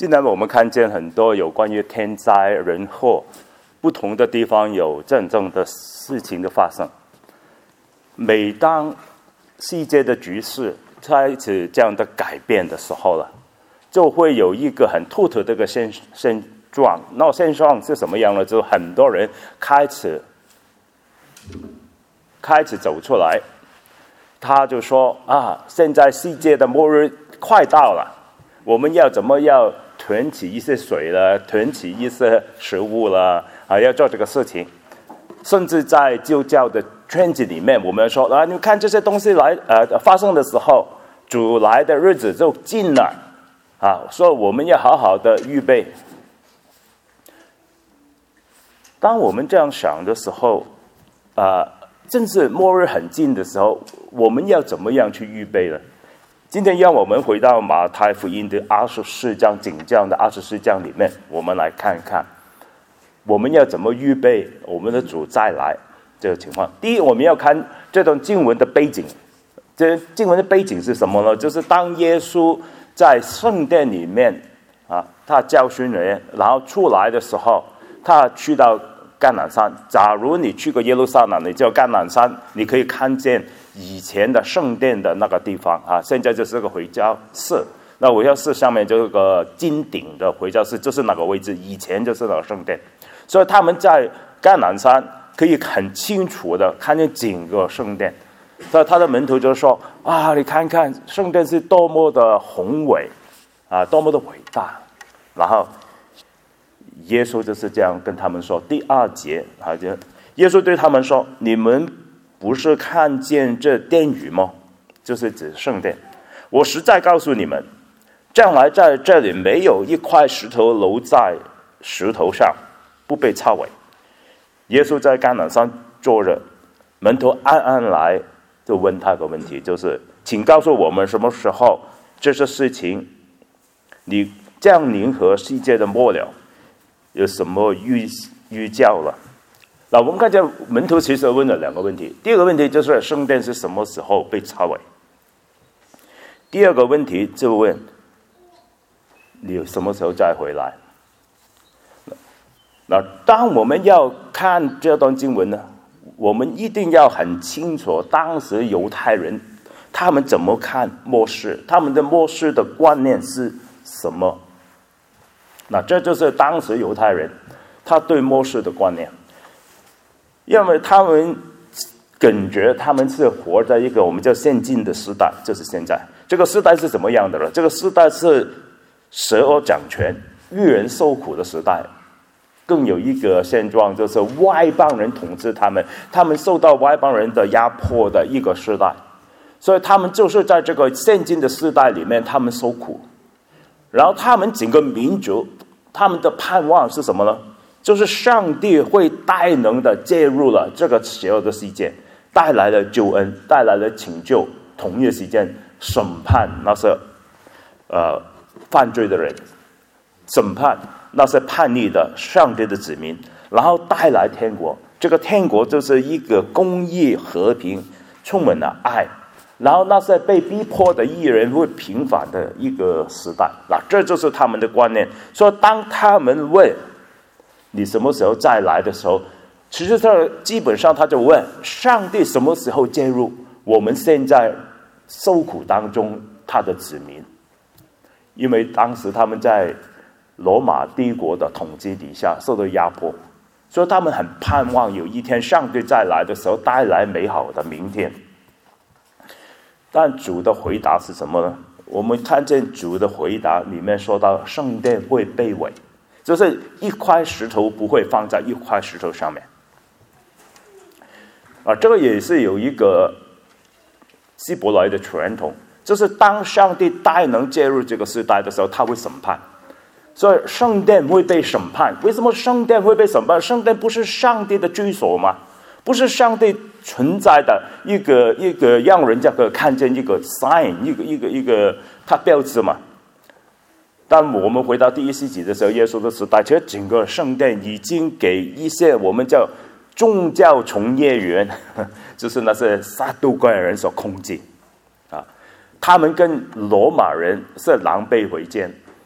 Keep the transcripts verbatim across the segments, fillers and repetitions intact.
今天我们看见很多有关于天灾人祸，不同的地方有真正的事情的发生。每当世界的局势开始这样的改变的时候了，就会有一个很突出的一个现现状。那现状是什么样呢？就很多人开始开始走出来，他就说啊，现在世界的末日快到了，我们要怎么要囤起一些水了，囤起一些食物了啊，要做这个事情。甚至在基督教的圈子里面，我们说啊，你看这些东西来呃发生的时候，主来的日子就近了啊，所以我们要好好的预备。当我们这样想的时候，啊、呃，正是末日很近的时候，我们要怎么样去预备呢？今天让我们回到马太福音的二十四章，景象的二十四章里面，我们来看看我们要怎么预备我们的主再来这个情况。第一，我们要看这段经文的背景。这经文的背景是什么呢？就是当耶稣在圣殿里面啊，他教训人，然后出来的时候，他去到橄榄山。假如你去过耶路撒冷，你知道橄榄山，你可以看见以前的圣殿的那个地方啊，现在就是个回教寺。那回教寺上面就是个金顶的回教寺，就是那个位置，以前就是那个圣殿。所以他们在橄榄山可以很清楚的看见整个圣殿。所以他的门徒就说啊，你看看圣殿是多么的宏伟啊，多么的伟大。然后耶稣就是这样跟他们说，第二节啊，耶稣对他们说，你们不是看见这殿宇吗？就是指圣殿。我实在告诉你们，将来在这里没有一块石头留在石头上不被拆毁。耶稣在橄榄山坐着，门徒暗暗来就问他个问题，就是请告诉我们什么时候这些事情你降临和世界的末了有什么预预兆了。那我们看见门徒其实问了两个问题，第一个问题就是圣殿是什么时候被拆毁，第二个问题就问你什么时候再回来。那当我们要看这段经文呢，我们一定要很清楚当时犹太人他们怎么看末世，他们的末世的观念是什么。那这就是当时犹太人他对末世的观念，因为他们感觉他们是活在一个我们叫现今的时代，就是现在这个时代是怎么样的了？这个时代是蛇恶掌权、愚人受苦的时代。更有一个现状就是外邦人统治他们，他们受到外邦人的压迫的一个时代，所以他们就是在这个现今的时代里面他们受苦。然后他们整个民族他们的盼望是什么呢？就是上帝会大能的介入了这个邪恶的世界，带来了救恩，带来了拯救，同一时间审判那些呃犯罪的人，审判那些叛逆的上帝的子民，然后带来天国。这个天国就是一个公义、和平、充满了爱，然后那些被逼迫的义人会平反的一个时代。那这就是他们的观念。所以当他们问你什么时候再来的时候，其实他基本上他就问上帝什么时候介入我们现在受苦当中他的子民。因为当时他们在罗马帝国的统治底下受到压迫，所以他们很盼望有一天上帝再来的时候带来美好的明天。但主的回答是什么呢？我们看见主的回答里面说到圣殿会被毁，就是一块石头不会放在一块石头上面啊，这个也是有一个希伯来的传统，就是当上帝大能介入这个时代的时候他会审判，所以圣殿会被审判。为什么圣殿会被审判？圣殿不是上帝的居所吗？不是上帝存在的一个一个让人家可以看见一个 sign， 一个一个一个它标志嘛。当我们回到第一世纪的时候，耶稣的时代，其实整个圣殿已经给一些我们叫宗教从业员，就是那些撒都该人所控制啊，他们跟罗马人是狼狈为奸。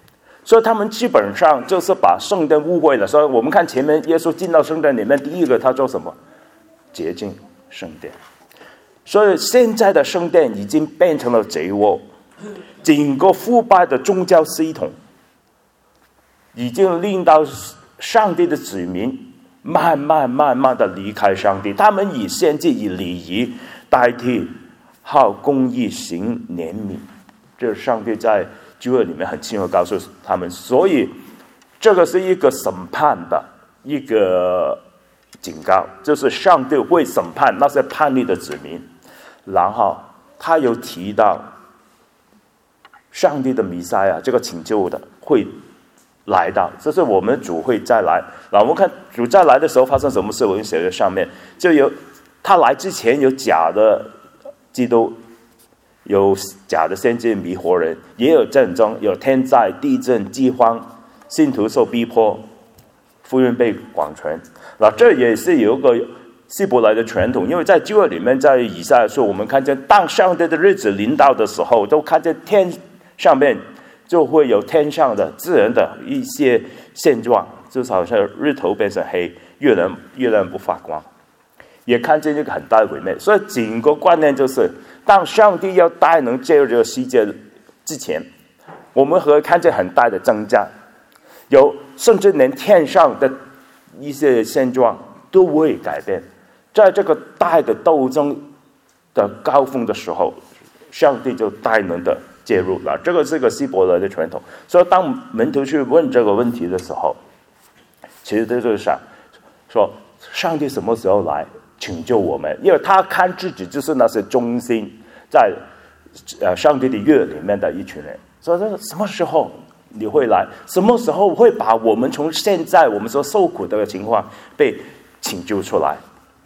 所以他们基本上就是把圣殿误会了。所以我们看前面耶稣进到圣殿里面，第一个他做什么？洁净圣殿。所以现在的圣殿已经变成了贼窝，整个腐败的宗教系统已经令到上帝的子民慢慢慢慢的离开上帝，他们以献祭以礼仪代替好公义行怜悯，这是上帝在旧约里面很清楚告诉他们。所以这个是一个审判的一个警告，就是上帝会审判那些叛逆的子民。然后他有提到上帝的弥赛亚，这个拯救的会来到，这是我们主会再来。然后我们看主再来的时候发生什么事，我们写在上面。就有他来之前有假的基督，有假的先知迷惑人，也有战争，有天灾地震饥荒，信徒受逼迫，福音被广传。那这也是有一个希伯来的传统，因为在旧约里面，在以赛亚书我们看见当上帝的日子临到的时候，都看见天上面就会有天上的自然的一些现状，就是好像日头变成黑，月亮月亮不发光，也看见一个很大的毁灭。所以整个观念就是，当上帝要大能介入这个世界之前，我们会看见很大的增加，有甚至连天上的一些现状都会改变。在这个大的斗争的高峰的时候，上帝就大能的介入了，这个是个希伯来的传统。所以当门徒去问这个问题的时候，其实这就是想说上帝什么时候来拯救我们，因为他看自己就是那些忠心在呃上帝的约里面的一群人。所以什么时候你会来，什么时候会把我们从现在我们所受苦的情况被拯救出来，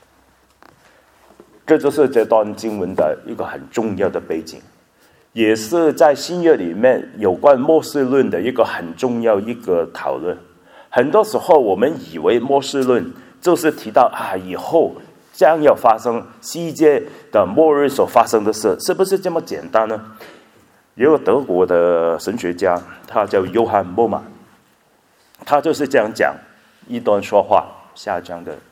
这就是这段经文的一个很重要的背景，也是在新约里面有关末世论的一个很重要一个讨论。很多时候我们以为末世论就是提到啊以后将要发生世界的末日所发生的事，是不是这么简单呢？有个德国的神学家，他叫约翰莫玛，他就是这样讲一段说话，下章的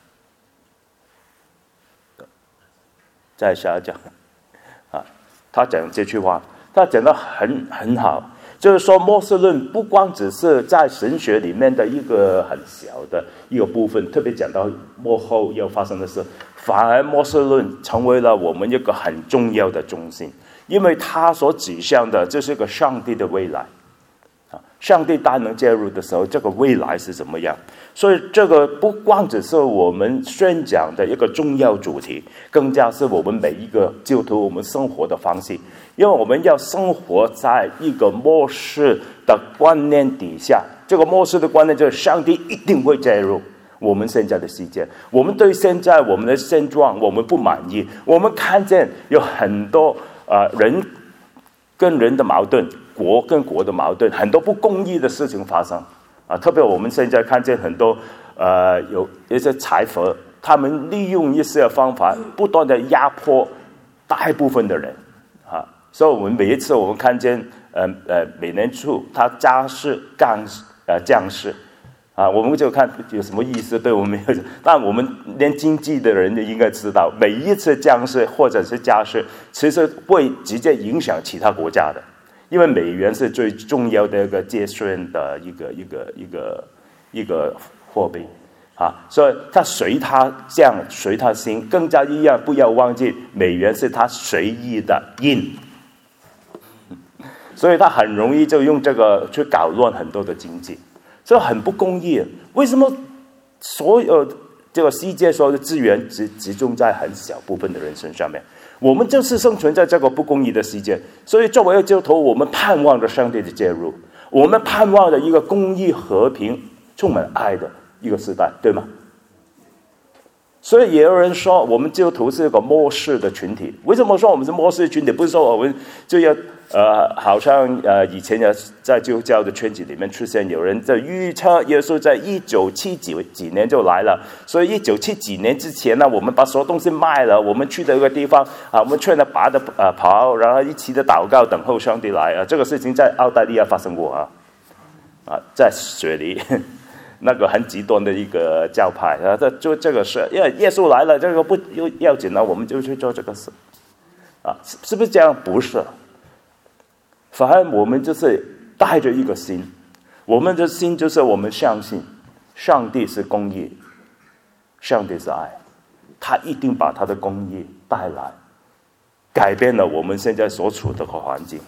在下讲啊，他讲这句话，他讲得很很好，就是说末世论不光只是在神学里面的一个很小的一个部分，特别讲到末后要发生的事，反而末世论成为了我们一个很重要的中心，因为它所指向的就是一个上帝的未来啊，上帝大能介入的时候，这个未来是怎么样？所以这个不光只是我们宣讲的一个重要主题，更加是我们每一个基督徒我们生活的方式，因为我们要生活在一个末世的观念底下。这个末世的观念就是上帝一定会介入我们现在的世界，我们对现在我们的现状我们不满意，我们看见有很多呃人跟人的矛盾，国跟国的矛盾，很多不公义的事情发生啊，特别我们现在看见很多呃有一些财阀，他们利用一些方法不断的压迫大部分的人啊，所以我们每一次我们看见呃呃美联储它加息降呃降息啊，我们就看有什么意思，对我们没有，但我们连经济的人就应该知道，每一次降息或者是加息，其实会直接影响其他国家的。因为美元是最重要的一个结算的一个一个一个一个货币啊，所以它随它降随它升，更加一样，不要忘记美元是它随意的印，所以它很容易就用这个去搞乱很多的经济，这很不公义。为什么所有这个世界所有的资源只集中在很小部分的人身上面？我们就是生存在这个不公义的世界，所以作为基督徒，我们盼望着上帝的介入，我们盼望着一个公义、和平、充满爱的一个时代，对吗？所以也有人说我们基督徒是一个末世的群体。为什么说我们是末世群体？不是说我们就要呃，好像呃以前的在基督教的圈子里面出现有人在预测耶稣在一九七几几年就来了，所以一九七几年之前呢，我们把所有东西卖了，我们去的一个地方啊，我们穿了白的呃袍，然后一起的祷告等候上帝来啊。这个事情在澳大利亚发生过啊啊，在水里。那个很极端的一个教派啊，这就这个事，因为耶稣来了，这个不要紧了，我们就去做这个事，啊，是是不是这样？不是，反而我们就是带着一个心，我们的心就是我们相信上帝是公义，上帝是爱，他一定把他的公义带来，改变了我们现在所处的环境。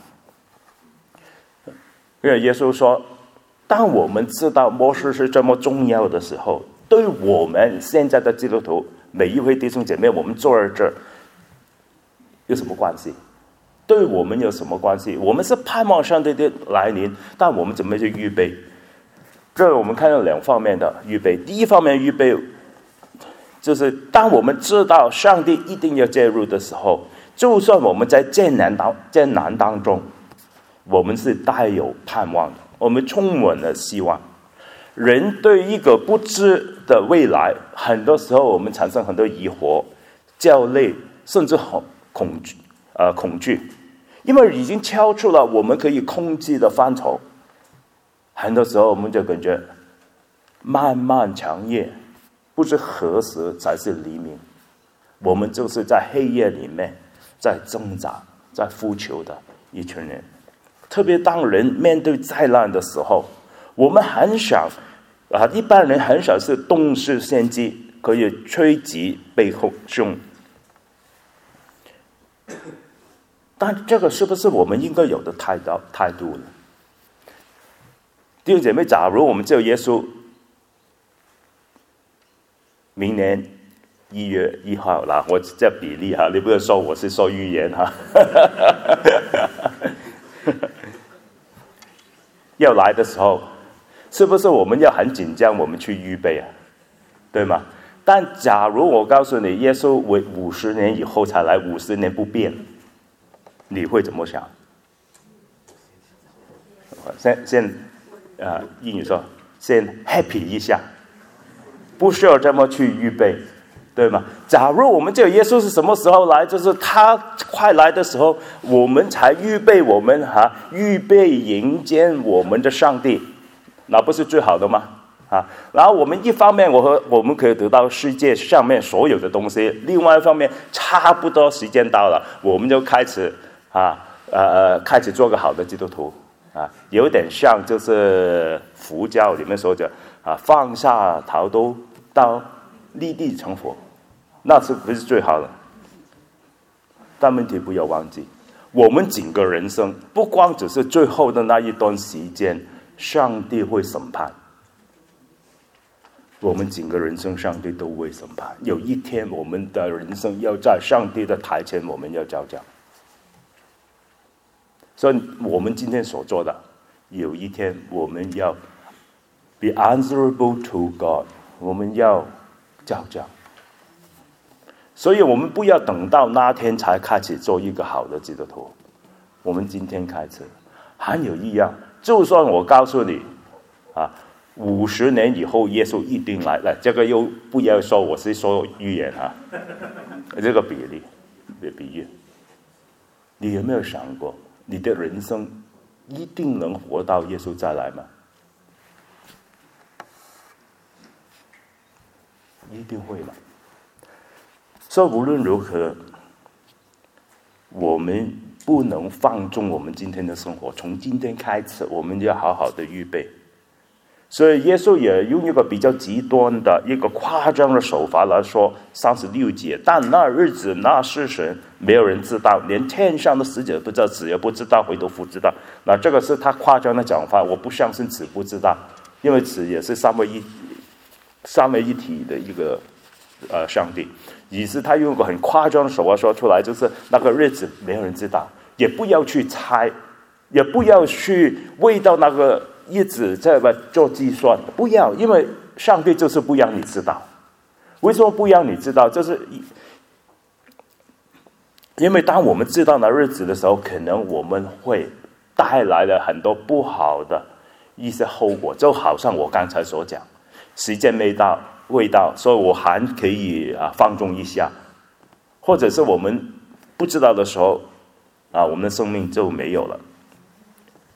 因为耶稣说，当我们知道末世是这么重要的时候，对我们现在的基督徒每一位弟兄姐妹，我们坐在这儿有什么关系？对我们有什么关系？我们是盼望上帝的来临，但我们怎么去预备？这我们看到两方面的预备。第一方面预备，就是当我们知道上帝一定要介入的时候，就算我们在艰难当艰难当中，我们是带有盼望的。我们充满了希望。人对一个不知的未来，很多时候我们产生很多疑惑、焦虑，甚至恐惧，呃，恐惧，因为已经超出了我们可以控制的范畴。很多时候我们就感觉漫漫长夜，不知何时才是黎明。我们就是在黑夜里面，在挣扎、在呼求的一群人。特别当人面对灾难的时候，我们很少啊，一般人很少是动势先机，可以趋吉避凶。但这个是不是我们应该有的态度态度呢？弟兄姐妹，假如我们只有耶稣，明年一月一号啦，我这比例哈，你不要说我是说预言哈。要来的时候，是不是我们要很紧张，我们去预备啊，对吗？但假如我告诉你，耶稣为五十年以后才来，五十年不变，你会怎么想？先先啊、呃，英语说，先 happy 一下，不需要这么去预备，对吗？假如我们这个耶稣是什么时候来，就是他快来的时候，我们才预备我们哈、啊，预备迎接我们的上帝，那不是最好的吗？啊，然后我们一方面我和我们可以得到世界上面所有的东西，另外一方面差不多时间到了，我们就开始啊呃开始做个好的基督徒啊，有点像就是佛教里面说的啊，放下屠刀到立地成佛，那是不是最好的？但问题不要忘记，我们整个人生不光只是最后的那一段时间，上帝会审判。我们整个人生，上帝都会审判。有一天，我们的人生要在上帝的台前，我们要交账。所以，我们今天所做的，有一天我们要 be answerable to God， 我们要交账。所以我们不要等到那天才开始做一个好的基督徒，我们今天开始。还有一样，就算我告诉你，啊。五十年以后，耶稣一定来了。这个又不要说我是说预言啊，这个比例的比喻，你有没有想过，你的人生一定能活到耶稣再来吗？一定会的。所以无论如何，我们不能放纵我们今天的生活。从今天开始，我们要好好的预备。所以耶稣也用一个比较极端的一个夸张的手法来说三十六节，但那日子那时辰没有人知道，连天上的使者不知道，子也不知道，唯独父知道。那这个是他夸张的讲法，我不相信子不知道，因为子也是三位一三位一体的一个呃上帝，于是他用一个很夸张的手法说出来，就是那个日子没有人知道，也不要去猜，也不要去为到那个一直在做计算，不要，因为上帝就是不让你知道。为什么不让你知道？就是因为当我们知道那日子的时候，可能我们会带来了很多不好的一些后果，就好像我刚才所讲，时间没到，未到，所以我还可以啊放纵一下，或者是我们不知道的时候啊，我们的生命就没有了。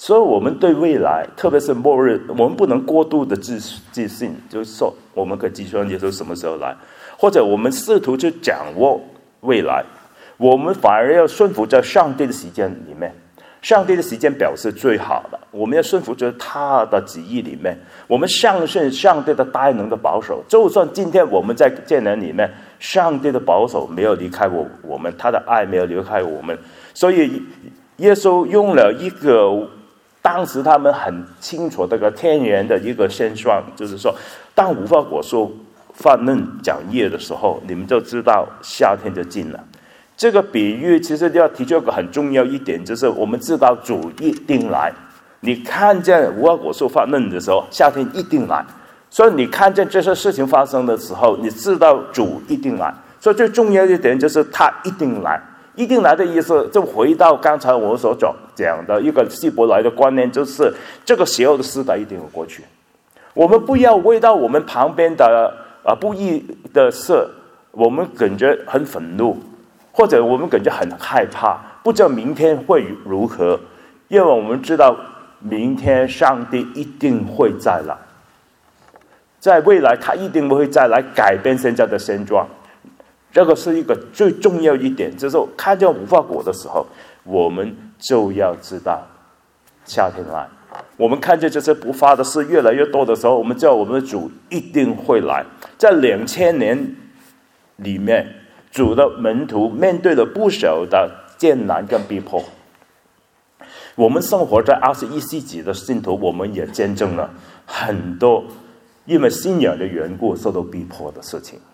所以我们对未来，特别是末日，我们不能过度的自自信，就是说我们可以计算耶稣什么时候来，或者我们试图去掌握未来，我们反而要顺服在上帝的时间里面。上帝的时间表是最好的，我们要顺服在他的旨意里面。我们相信上帝的大能的保守，就算今天我们在艰难里面，上帝的保守没有离开我我们，他的爱没有离开我们。所以耶稣用了一个当时他们很清楚这个天然的一个现状，就是说当无花果树泛嫩长叶的时候，你们就知道夏天就近了。这个比喻其实要提出一个很重要一点，就是我们知道主一定来。你看见无花果树发嫩的时候，夏天一定来。所以你看见这些事情发生的时候，你知道主一定来。所以最重要一点就是他一定来。一定来的意思就回到刚才我所讲的一个希伯来的观念，就是这个邪恶的时代一定会过去。我们不要为到我们旁边的、呃、不义的事，我们感觉很愤怒，或者我们感觉很害怕，不知道明天会如何，因为我们知道明天上帝一定会再来，在未来他一定会再来改变现在的现状。这个是一个最重要一点，就是看见无花果的时候，我们就要知道夏天来。我们看见这些不发的事越来越多的时候，我们知道我们的主一定会来。在两千年里面，主的门徒面对了不少的艰难跟逼迫。我们生活在二十一世纪的信徒，我们也见证了很多因为信仰的缘故受到逼迫的事情。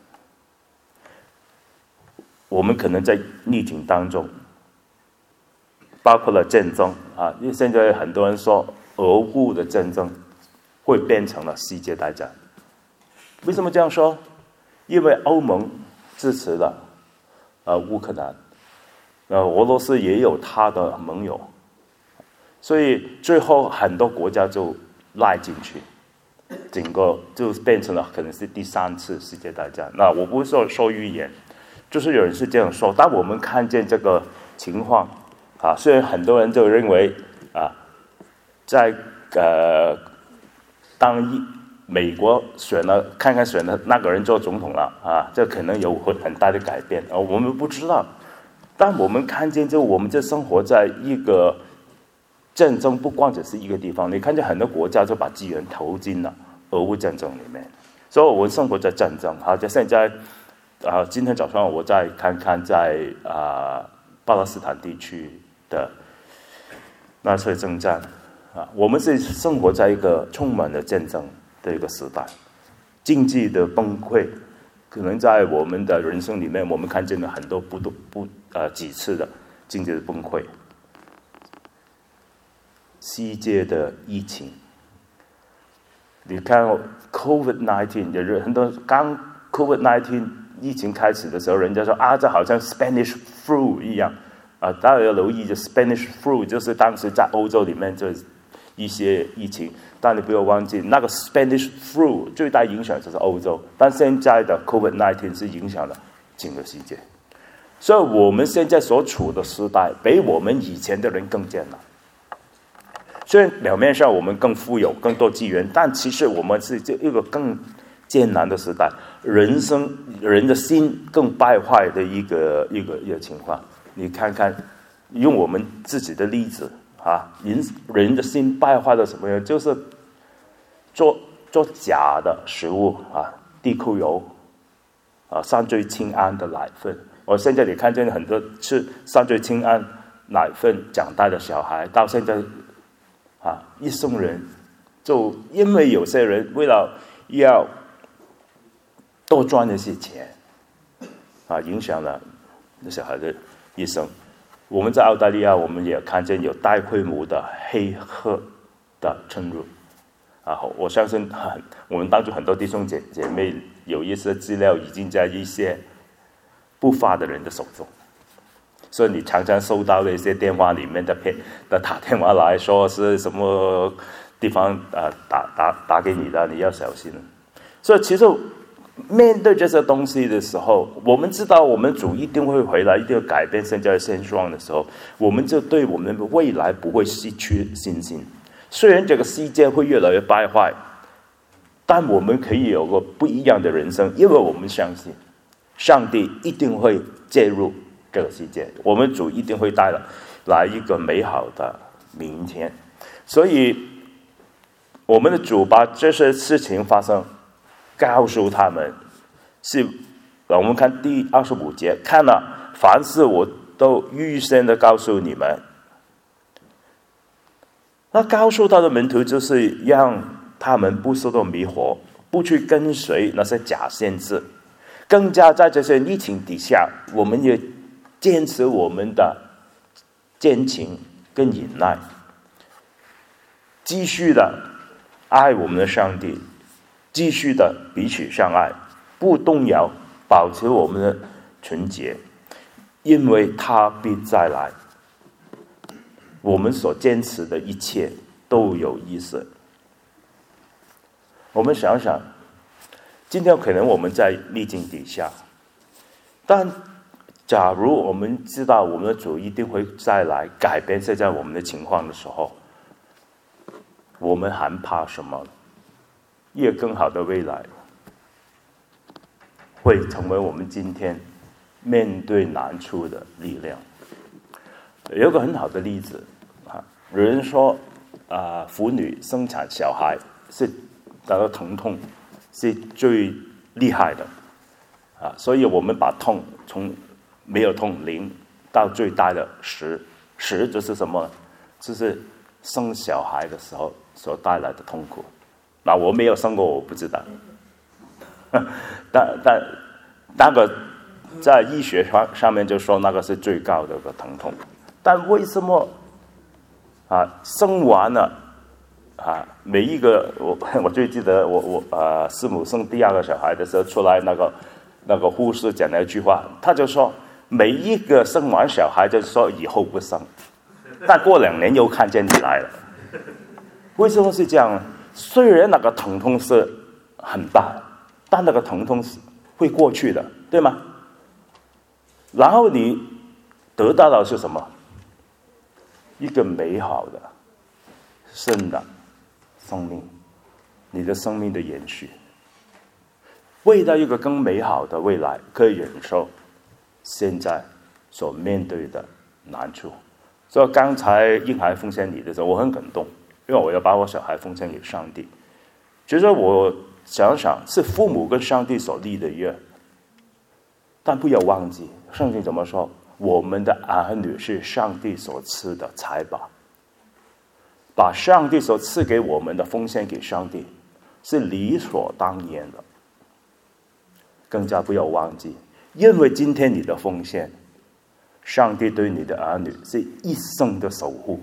我们可能在逆境当中，包括了战争啊，因为现在很多人说俄乌的战争会变成了世界大战。为什么这样说？因为欧盟支持了呃乌克兰，呃俄罗斯也有他的盟友，所以最后很多国家就赖进去，整个就变成了可能是第三次世界大战。那我不是说说预言，就是有人是这样说。当我们看见这个情况啊，虽然很多人就认为啊，在呃当一美国选了看看选了那个人做总统了啊，这可能有很大的改变啊，我们不知道。但我们看见，就我们这生活在一个战争，不光只是一个地方，你看见很多国家就把资源投进了俄乌战争里面，所以我们生活在战争。好，就现在啊，今天早上我再看看在啊巴勒斯坦地区的那些征战啊，我们是生活在一个充满了战争的一个时代，经济的崩溃，可能在我们的人生里面，我们看见了很多不不呃几次的经济的崩溃，世界的疫情，你看 COVID 十九 有很多刚 COVID 十九 疫情开始的时候，人家说啊，这好像 Spanish flu 一样啊，大家要留意，就 Spanish flu 就是当时在欧洲里面就一些疫情，但你不要忘记，那个 Spanish flu 最大影响就是欧洲，但现在的 COVID 十九 是影响了整个世界，所以我们现在所处的时代比我们以前的人更艰难。虽然表面上我们更富有、更多资源，但其实我们是一个更艰难的时代，人生人的心更败坏的一个一个一个情况。你看看，用我们自己的例子啊，人人的心败坏到什么样？就是做做假的食物啊，地沟油啊，三聚氰胺的奶粉。我现在你看见很多吃三聚氰胺奶粉长大的小孩，到现在啊，一生人就因为有些人为了要多赚一些钱啊，影响了那小孩的一生。我们在澳大利亚，我们也看见有大规模的黑客的侵入啊！我相信很我们当中很多弟兄姐姐妹有一些资料已经在一些不法的人的手中，所以你常常收到的一些电话里面的骗的打电话来说是什么地方啊打打打给你的，你要小心。所以其实面对这些东西的时候，我们知道我们主一定会回来，一定要改变现在的现状的时候，我们就对我们的未来不会失去信心。虽然这个世界会越来越败坏，但我们可以有个不一样的人生，因为我们相信上帝一定会介入这个世界，我们主一定会带来一个美好的明天。所以我们的主把这些事情发生告诉他们，是我们看第二十五节，看了凡事我都预先的告诉你们。那告诉他的门徒就是让他们不受到迷惑，不去跟随那些假先知，更加在这些疫情底下，我们也坚持我们的坚情跟忍耐，继续的爱我们的上帝，继续的彼此相爱，不动摇，保持我们的纯洁，因为他必再来，我们所坚持的一切都有意思。我们想想，今天可能我们在逆境底下，但假如我们知道我们的主一定会再来改变现在我们的情况的时候，我们还怕什么？一个更好的未来会成为我们今天面对难处的力量。有一个很好的例子啊，有人说啊、呃，妇女生产小孩是那个疼痛是最厉害的啊，所以我们把痛从没有痛零到最大的十，十就是什么？就是生小孩的时候所带来的痛苦。那我没有生过，我不知道。但但那个在医学上上面就说那个是最高的一个疼痛。但为什么啊生完了啊每一个我我最记得我我呃师母生第二个小孩的时候出来，那个那个护士讲了一句话，他就说每一个生完小孩就说以后不生，但过两年又看见你来了。为什么是这样呢？虽然那个疼痛是很大，但那个疼痛是会过去的，对吗？然后你得到的是什么？一个美好的生的生命，你的生命的延续，为了一个更美好的未来，可以忍受现在所面对的难处。所以刚才婴孩奉献礼的时候，我很感动，因为我要把我小孩奉献给上帝。其实我想想，是父母跟上帝所立的约，但不要忘记，圣经怎么说？我们的儿女是上帝所赐的财宝，把上帝所赐给我们的奉献给上帝，是理所当然的。更加不要忘记，因为今天你的奉献，上帝对你的儿女是一生的守护。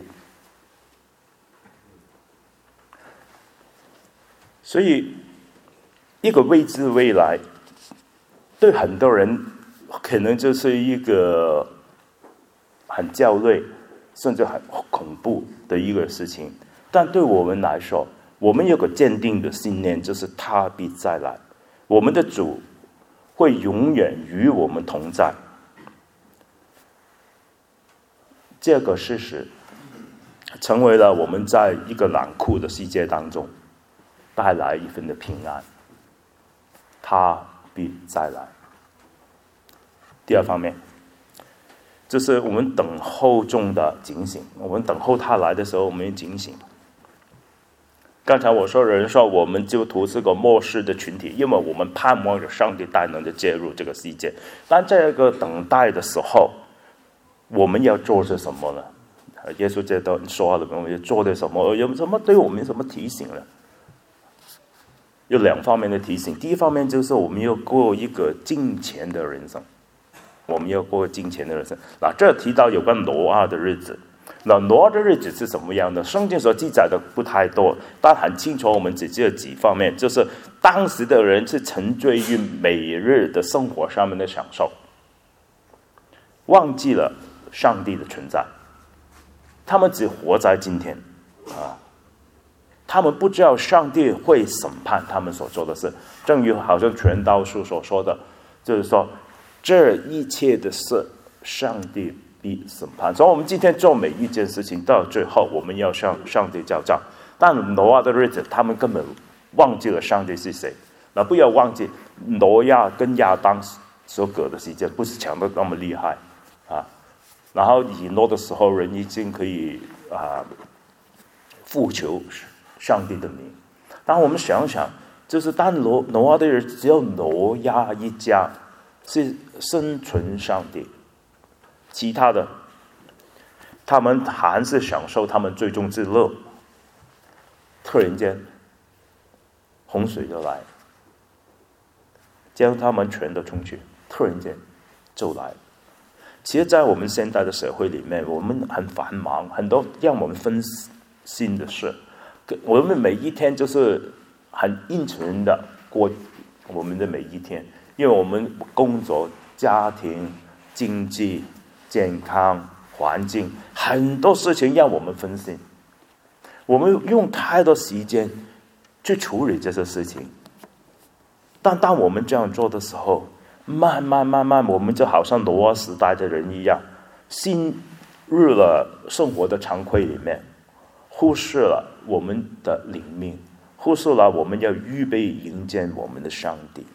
所以一个未知未来对很多人可能就是一个很焦虑甚至很恐怖的一个事情，但对我们来说，我们有个坚定的信念，就是他必再来，我们的主会永远与我们同在。这个事实成为了我们在一个冷酷的世界当中带来一份的平安，他必再来。第二方面，就是我们等候中的警醒，我们等候他来的时候，我们警醒。刚才我说人说我们基督徒是个末世的群体，因为我们盼望着上帝大能的介入这个世界，但这个等待的时候，我们要做些什么呢？耶稣这都说了，我们要做点什么？有什么对我们有什么提醒呢？有两方面的提醒。第一方面就是我们要过一个敬虔的人生，我们要过敬虔的人生。那这提到有关挪亚的日子，那挪亚的日子是什么样的？圣经所记载的不太多，但很清楚，我们只记得几方面，就是当时的人是沉醉于每日的生活上面的享受，忘记了上帝的存在，他们只活在今天啊。 他们不知道上帝会审判他们所做的事。正如好像传道书所说的，就是说这一切的事上帝必审判。所以我们今天做每一件事情到最后我们要向上帝交账。但挪亚的日子他们根本忘记了上帝是谁。那不要忘记挪亚跟亚当所隔的时间不是强的那么厉害啊。然后以诺的时候人已经可以啊呼求上帝的名。但我们想想，就是当挪挪亚的人只有挪亚一家是生存上帝，其他的他们还是享受他们最终之乐。突然间洪水就来，将他们全都冲去，突然间就来。其实在我们现代的社会里面，我们很繁忙，很多让我们分心的事，我们每一天就是很殷勤的过我们的每一天，因为我们工作、家庭、经济、健康、环境，很多事情让我们分心，我们用太多时间去处理这些事情。但当我们这样做的时候，慢慢慢慢我们就好像挪亚时代的人一样，陷入了生活的常规里面，忽视了我们的灵命，忽视了我们要预备迎接我们的上帝，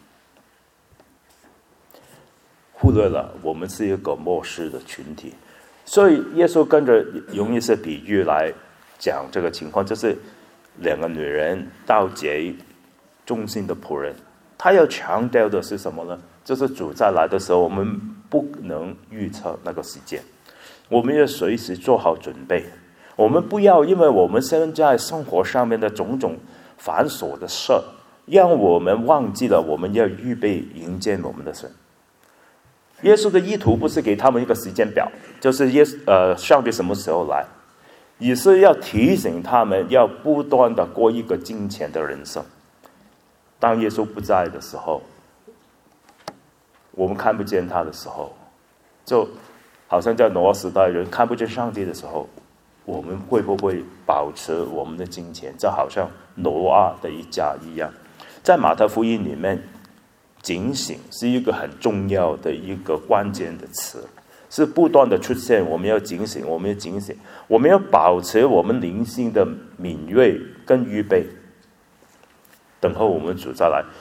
忽略了我们是一个末世的群体。所以耶稣跟着用一些比喻来讲这个情况，就是两个女人盗贼忠心的仆人。他要强调的是什么呢？就是主再来的时候，我们不能预测那个时间，我们要随时做好准备。我们不要因为我们现在生活上面的种种繁琐的事，让我们忘记了我们要预备迎接我们的神。耶稣的意图不是给他们一个时间表，就是耶呃上帝什么时候来，也是要提醒他们要不断的过一个金钱的人生。当耶稣不在的时候，我们看不见他的时候，就好像在挪亚时代人看不见上帝的时候，我们会不会保持我们的金钱？就好像挪亚的一家一样。在马太福音里面，警醒是一个很重要的一个关键的词，是不断的出现。我们要警醒，我们要警醒，我们要保持我们灵性的敏锐跟预备，等候我们主再来。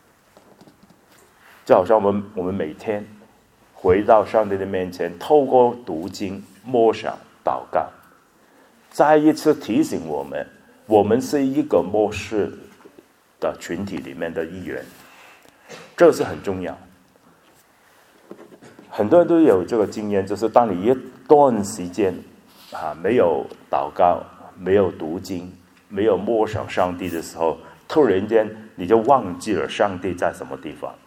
就好像我们我们每天回到上帝的面前，透过读经、默想、祷告，再一次提醒我们，我们是一个末世的群体里面的一员，这是很重要。很多人都有这个经验，就是当你一段时间啊没有祷告、没有读经、没有默想上帝的时候，突然间你就忘记了上帝在什么地方。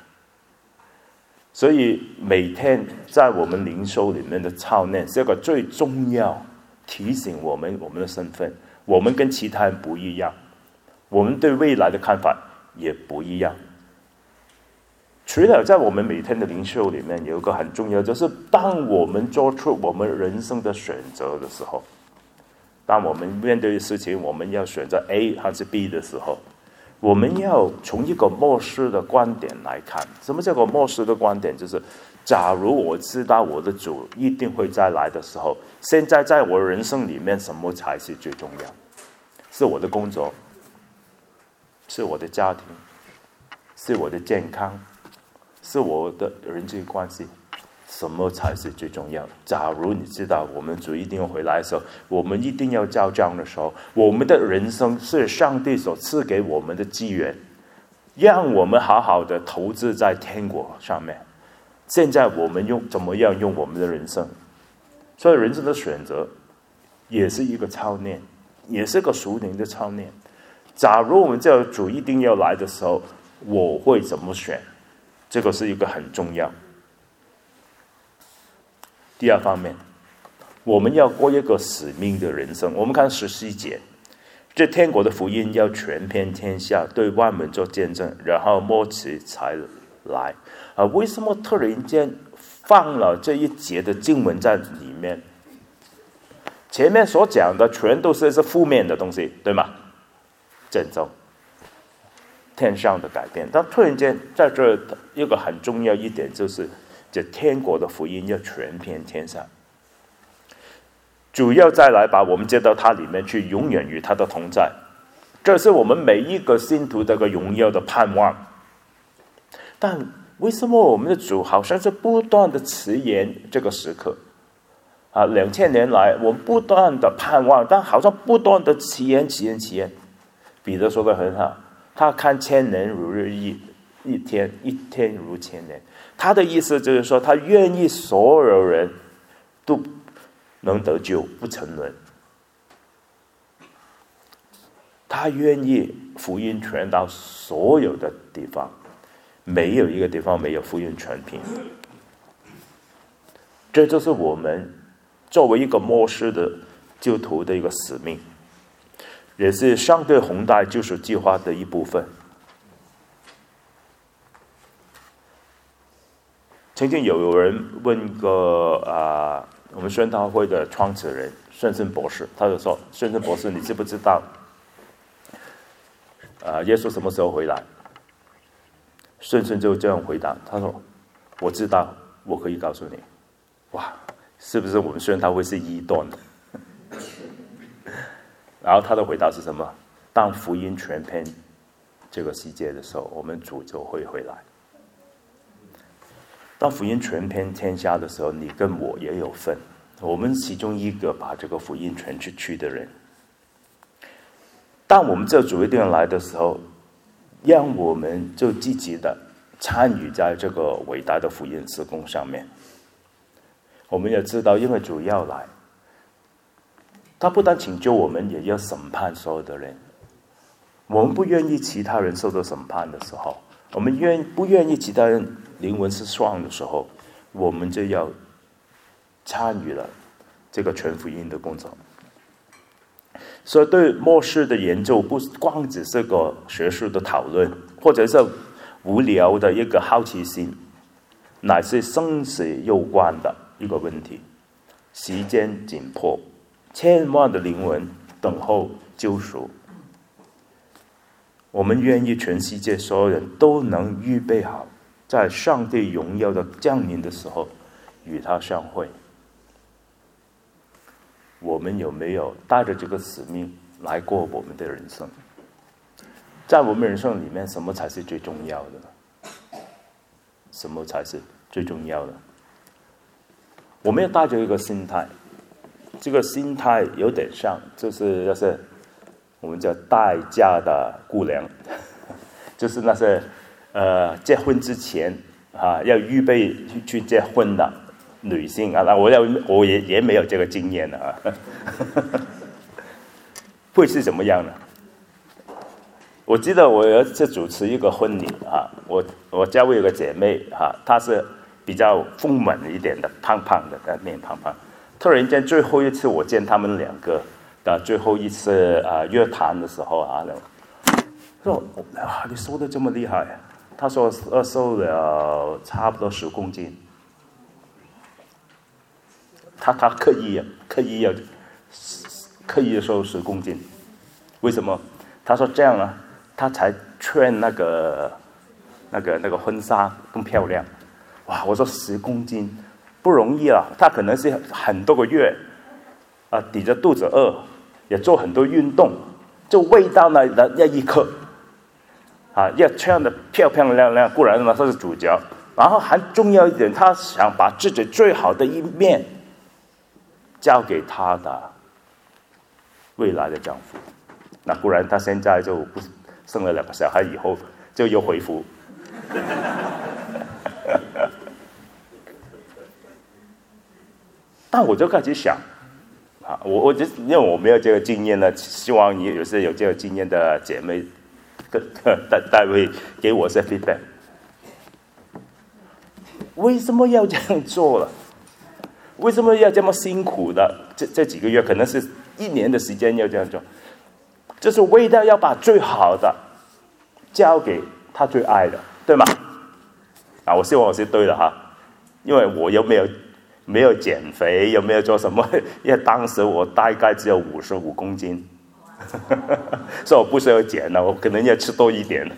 所以每天在我们灵修里面的操练是一个最重要，提醒我们我们的身份，我们跟其他人不一样，我们对未来的看法也不一样。除了在我们每天的灵修里面有一个很重要，就是当我们做出我们人生的选择的时候，当我们面对的事情我们要选择 A 还是 B 的时候，我们要从一个末世的观点来看。什么叫做末世的观点？就是假如我知道我的主一定会再来的时候，现在在我人生里面什么才是最重要？是我的工作，是我的家庭，是我的健康，是我的人际关系，什么才是最重要？假如你知道我们主一定要回来的时候，我们一定要交账的时候，我们的人生是上帝所赐给我们的机缘，让我们好好的投资在天国上面。现在我们用怎么样用我们的人生？所以人生的选择也是一个操练，也是个属灵的操练。假如我们这主一定要来的时候，我会怎么选？这个是一个很重要。第二方面，我们要过一个使命的人生。我们看十四节，这天国的福音要传遍天下，对万民做见证，然后末期才来。啊，为什么突然间放了这一节的经文在里面？前面所讲的全都是是负面的东西，对吗？ 震动，天上的改变。但突然间，在这一个很重要一点就是，这天国的福音要传遍天下。主要再来把我们接到他里面去，永远与他的同在。这是我们每一个信徒这个荣耀的盼望。但为什么我们的主好像是不断的迟延这个时刻？啊，两千年来我们不断的盼望，但好像不断的迟延、迟延、迟延。彼得说的很好，他看千年如日，一一天一天如千年。他的意思就是说，他愿意所有人都能得救，不沉沦。他愿意福音传到所有的地方，没有一个地方没有福音传遍。这就是我们作为一个末世的基督徒的一个使命，也是上帝宏大救赎计划的一部分。曾经有人问过啊、呃，我们宣道会的创始人顺顺博士，他就说：“顺顺博士，你知不知道啊、呃，耶稣什么时候回来？”顺顺就这样回答，他说：“我知道，我可以告诉你。”哇，是不是我们宣道会是异端的？然后他的回答是什么？当福音传遍这个世界的时候，我们主就会回来。当福音传遍天下的时候，你跟我也有份，我们其中一个把这个福音传出去的人。当我们这主一定来的时候，让我们就积极的参与在这个伟大的福音事工上面。我们也知道，因为主要来，他不但拯救我们，也要审判所有的人。我们不愿意其他人受到审判的时候，我们愿不愿意其他人灵魂失丧的时候，我们就要参与了这个传福音的工作。所以对末世的研究不光只是个学术的讨论，或者是无聊的一个好奇心，乃是生死攸关的一个问题。时间紧迫，千万的灵魂等候救赎。我们愿意全世界所有人都能预备好，在上帝荣耀的降临的时候与他相会。我们有没有带着这个使命来过我们的人生？在我们人生里面，什么才是最重要的呢？什么才是最重要的？我们要带着一个心态，这个心态有点像，就是要是我们叫待嫁的姑娘，就是那些呃结婚之前啊要预备去结婚的女性啊，那我要我也也没有这个经验的啊，会是怎么样呢？我记得我有一次主持一个婚礼啊，我我家里有个姐妹啊，她是比较丰满一点的，胖胖的，面胖胖。突然间最后一次我见他们两个的最后一次啊约谈的时候啊，说啊你瘦得这么厉害，他说呃瘦了差不多十公斤。他他刻意刻意要刻意瘦十公斤，为什么？他说这样啊，他才穿那个那个那个婚纱更漂亮。哇！我说十公斤不容易啊，他可能是很多个月啊，抵着肚子饿，也做很多运动，就为到那那那一刻啊，要穿的漂漂亮亮，固然嘛他是主角，然后还重要一点，他想把自己最好的一面交给他的未来的丈夫。那固然他现在就不生了两个小孩以后就又恢复。但我就开始想啊，我我就因为我没有这个经验呢，希望你有些有这个经验的姐妹带带会给我些 feedback。为什么要这样做了？为什么要这么辛苦的？这这几个月可能是一年的时间要这样做，就是为了要把最好的交给他最爱的，对吗？啊，我希望我是对的哈，因为我又没有没有减肥，又没有做什么，因为当时我大概只有五十五公斤， 所以我不是要减了，我可能要吃多一点。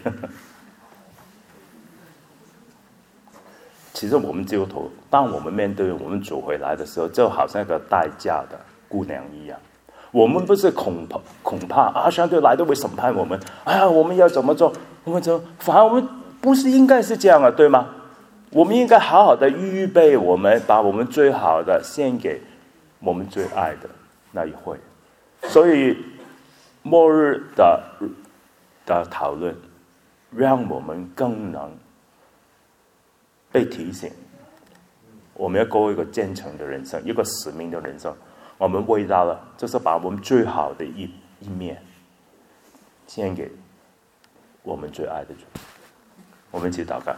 其实我们基督徒，当我们面对我们主回来的时候，就好像一个待嫁的姑娘一样，我们不是恐怕恐怕啊，上帝来都会审判我们，哎呀，我们要怎么做？我们就反而我们不是应该是这样啊，对吗？我们应该好好的预备，我们把我们最好的献给我们最爱的那一会。所以末日的的讨论，让我们更能被提醒，我们要过一个虔诚的人生，一个使命的人生。我们为到了，就是把我们最好的一一面献给我们最爱的主。我们一起祷告。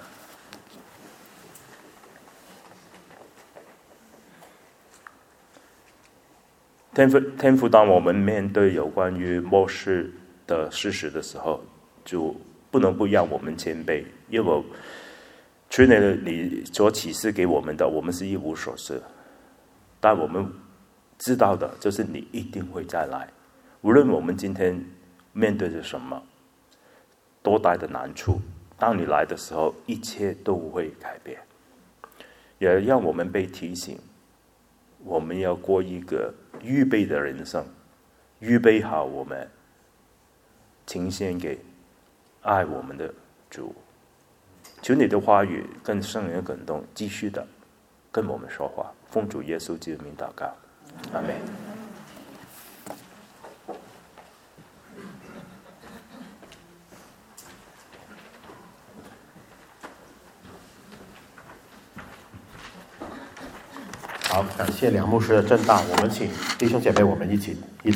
天父，天父，当我们面对有关于末世的事实的时候，就不能不让我们谦卑，因为除了你所启示给我们的，我们是一无所知。但我们知道的就是你一定会再来，无论我们今天面对着什么多大的难处，当你来的时候，一切都会改变。也让我们被提醒，我们要过一个预备的人生，预备好我们呈现给爱我们的主。求你的话语跟圣灵感动，继续的跟我们说话。奉主耶稣基督名祷告，阿们。 好，感谢梁牧师的正道。我们请弟兄姐妹，我们一起一。